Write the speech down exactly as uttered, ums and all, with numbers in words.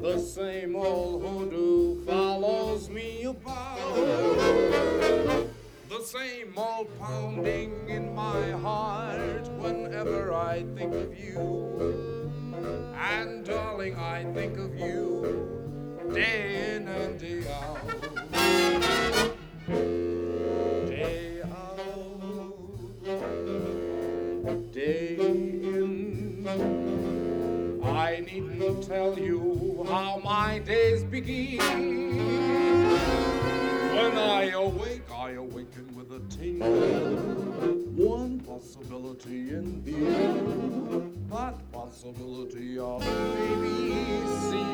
The same old hoodoo follows me about. The same old pounding in my heart whenever I think of you. And darling, I think of you day in and day out. Day out, day in. I needn't tell you how my days begin. When I awake, I awaken with a tingle. One possibility in view. That possibility of maybe seeing